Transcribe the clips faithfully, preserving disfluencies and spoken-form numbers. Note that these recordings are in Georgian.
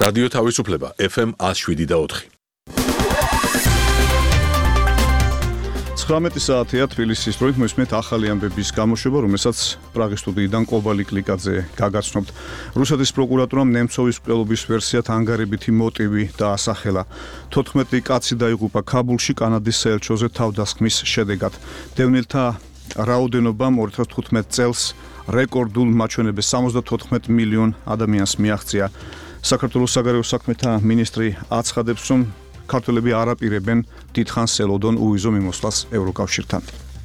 რადიო თავისუფლება F M one oh seven და four. ცხრამეტი საათია თბილისის დროით მოისმენთ ახალი ამბების გამოშვება, რომელსაც პრაღის სტუდიიდან კობალი კლიკაძე გაგაცნობთ. რუსეთის პროკურატურამ ნემცოვის მკვლელობის ვერსიად ანგარებითი მოტივი დაასახელა. თოთხმეტი კაცი დაიღუპა ქაბულში კანადის საელჩოზე თავდასხმის შედეგად. დევნილთა რაოდენობამ two thousand fifteen წელს რეკორდულ მაჩვენებებს სამოცდათოთხმეტი მილიონ ადამიანს მიაღწია. საქართველოს საგარეო საქმეთა მინისტრი აცხადებს, რომ ქართველები არ აპირებენ დიდხანს ელოდონ უვიზო მიმოსვლას ევროკავშირთან.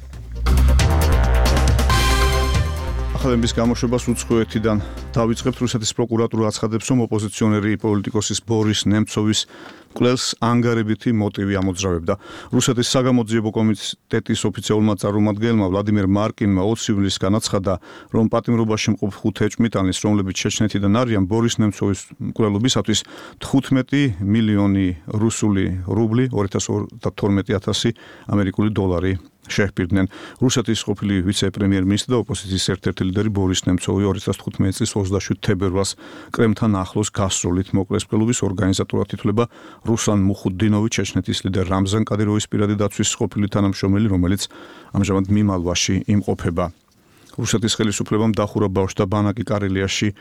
ახალების გამოშვებას უცხოეთიდან დავიწყებთ. რუსეთის პროკურატურა აცხადებს, რომ ოპოზიციონერი პოლიტიკოსის ბორის ნემცოვის მკვლელს ანგარებითი მოტივი ამოძრავებდა. რუსეთის საგამოძიებო კომიტეტის ოფიციალურმა წარმომადგენელმა ვლადიმერ მარკინმა ოცი ივლისს განაცხადა, რომ პატიმრობაში მყოფ ხუთ ეჭვმიტანის, რომლებიც ჩეჩნეთიდან არიან, ბორის ნემცოვის მკვლელობისათვის თხუთმეტი მილიონი რუსული რუბლი, two hundred twelve thousand ამერიკული დოლარი შეჰპირდნენ. რუსეთის ყოფილი ვიცე-პრემიერ-მინისტრი და ოპოზიციის ერთ-ერთი ლიდერი ბორის ნემცოვი two thousand fifteen წლის ოცდაშვიდ თებერვალს კრემლთან ახლოს გასროლით მოკლეს მკვლელობის ორგანიზატორად ითვლება რუსლან მუხუდინოვი, ჩეჩნეთის ლიდერ რამზან კადიროვის პირადი დაცვის ყოფილი თანამშრომელი, რომელიც ამჟამად მიმალვაში იმყოფება. რუსეთის ხელისუფლებამ დახურა ბავშვთა ბანაკი კარელიაში,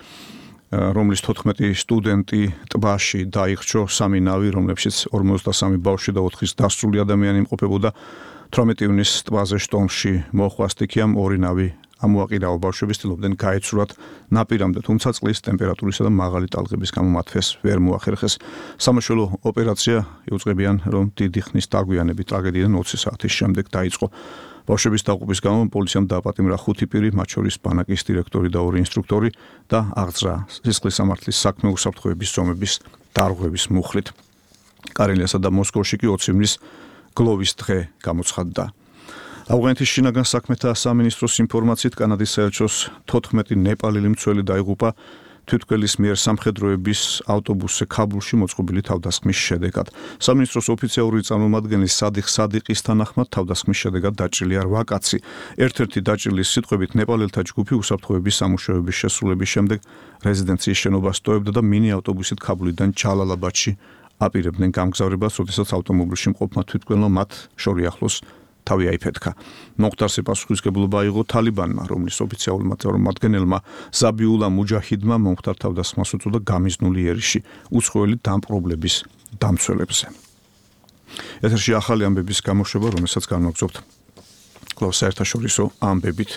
რომლის თოთხმეტი სტუდენტი ტბაში დაიხრჩო, სამი ნავი, რომლებშიც ორმოცდასამი ბავშვი და ოთხი დასწრული ადამიანი იმყოფებოდა. თვრამეტი ივნისს ტბაზე შტორმში მოხვა სტიქიამ ორი ნავი ამოაყირაო. ბავშვები ცდილობდნენ გაეცურათ ნაპირამდე, თუმცა წყლის ტემპერატურისა და მაღალი ტალღების გამო მათ ფეს ვერ მოახერხეს. სამაშველო ოპერაცია იუწყებიან, რომ დიდი ხნის დაგვიანებით ტრაგედიიდან ოცი საათის შემდეგ დაიწყო. ბავშვების დაყოფის გამო პოლიციამ დააპატიმრა ხუთი პირი, მათ შორის ბანაკის დირექტორი და ორი ინსტრუქტორი და აღძრა სისხლის სამართლის საქმე უსაფრთხოების ზომების დარღვევის მუხლით. კარელიასა და მოსკოვში კი ოცი ივნისს გლოვის დღე გამოცხადდა. ავღანეთის შინაგან საქმეთა სამინისტროს ინფორმაციით კანადის საელჩოს თოთხმეტი ნეპალელი მცველი დაიღუპა თვითმკვლელის მიერ სამხედროების ავტობუსზე ქაბულში მოწყობილი თავდასხმის შედეგად. სამინისტროს ოფიციალური წარმომადგენლის სადიხ სადიყის თანახმად თავდასხმის შედეგად დაჭრილია რვა კაცი. ერთ-ერთი დაჭრილის სიტყვებით ნეპალელთა ჯგუფი უსაფრთხოების სამუშაოების შესრულების შემდეგ რეზიდენციის შენობას ტოვებდა და მინი ავტობუსით ქაბულიდან ჯალალაბადში აპირებდნენ გამგზავრებას, როდესაც ავტომობილში მყოფმა თვითმკვლელმა მათ შორი ახლოს თავი აიფეთქა. მოხდარზე პასუხისმგებლობა აიღო თალიბანმა, რომლის ოფიციალურმა წარმომადგენელმა ზაბიულა მუჯაჰიდმა მომხდარ თავდასხმას უწოდა გამიზნული იერიში უცხოელი დამპყრობლების დამცველებზე. ეთერში ახალი ამბების გამოშვება, რომელსაც განვაგრძობთ კვლავ საერთაშორისო ამბებით.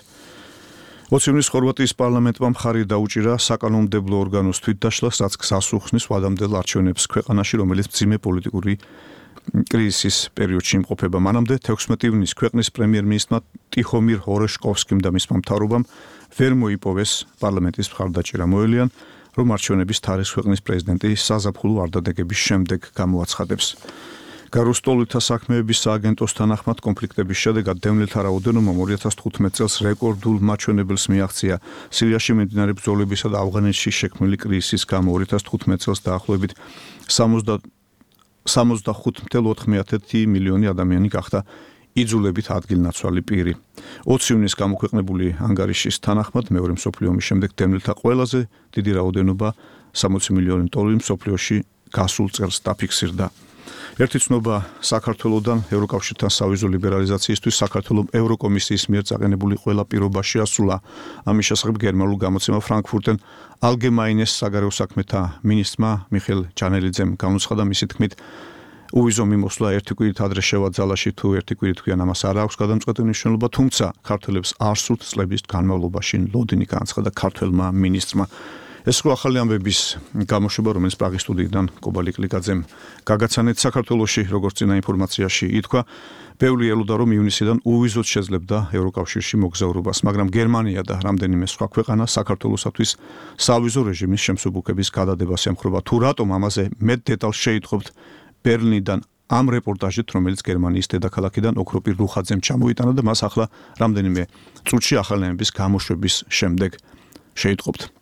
ოცი ივნისს ხორვატიის პარლამენტმა მხარი დაუჭირა საკანონმდებლო ორგანოს თვითდაშლას, რაც გზას უხსნის ვადამდელ არჩევნებს ქვეყანაში, რომელიც მძიმე პოლიტიკური კრიზისის პერიოდში იმყოფება. მანამდე თექვსმეტი ივნისს ქვეყნის პრემიერ-მინისტრმა ტიხომირ ორეშკოვსკიმ და მისმა მთავრობამ ვერ მოიპოვეს პარლამენტის მხარდაჭერა. მოელიან, რომ არჩევნების თარიღს ქვეყნის პრეზიდენტი საზაფხულო არდადეგების შემდეგ გამოაცხადებს. გარუსტოლთა საქმეების სააგენტოს თანახმად კონფლიქტების შედეგად დევნილთა რაოდენობამ two thousand fifteen წელს რეკორდულ მაჩვენებელს მიაღწია. სირიაში მიმდინარე ბრძოლებისა და ავღანეთში შექმნილი კრიზისის გამო two thousand fifteen წელს დაახლოებით სამოცდახუთ ათეული ოთხ მილიონი ადამიანი გახდა იძულებით ადგილნაცვალი პირი. ოცი ივნისს გამოქვეყნებული ანგარიშის თანახმად მეორე მსოფლიო ომის შემდეგ დევნილთა ყველაზე დიდი რაოდენობა სამოცი მილიონი დოლარი მსოფლიოში გასულ წელს დაფიქსირდა. ერთი ცნობა საქართველოსთან ევროკავშირთან სავიზო ლიბერალიზაციისთვის საქართველოს ევროკომისიის მიერ წაყენებული ყველა პირობა შეასრულა. ამის შესახებ გერმანულ გამოცემა ფრანკფურტენ ალგემაინეს საგარეო საქმეთა მინისტრმა მიხეილ ჯანელიძემ განუცხადა, მისი თქმით, უვიზო მიმოსვლა ერთი კვირით ადრე შევაძალაში, თუ ერთი კვირით თქვენ ამას არ აქვს გადამწყვეტი მნიშვნელობა, თუმცა ქართველებს არ სურთ წლების განმავლობაში ლოდინი, განაცხადა ქართველმა მინისტრმა. ეს ხო ახალი ამბების გამოშვება, რომელიც პრაღის სტუდიიდან კობალი კლიკაძემ გაგაცანეთ. საქართველოში, როგორც წინა ინფორმაციაში ითქვა, ბევრი ელოდა, რომ ივნისიდან უვიზოდ შეძლებდა ევროკავშირში მოგზაურობას, მაგრამ გერმანია და რამდენიმე სხვა ქვეყანა საქართველოსათვის სავიზო რეჟიმის შემსუბუქების გადადებას ემხრობა. თუ რატომ ამაზე მეტ დეტალს შეიტყობთ ბერლინიდან ამ რეპორტაჟით, რომელიც გერმანიის დედაქალაქიდან ოქროპირ რუხაძემ ჩამოიტანა და მას ახლა რამდენიმე წუთში ახალი ამბების გამოშვების შემდეგ შეიტყობთ.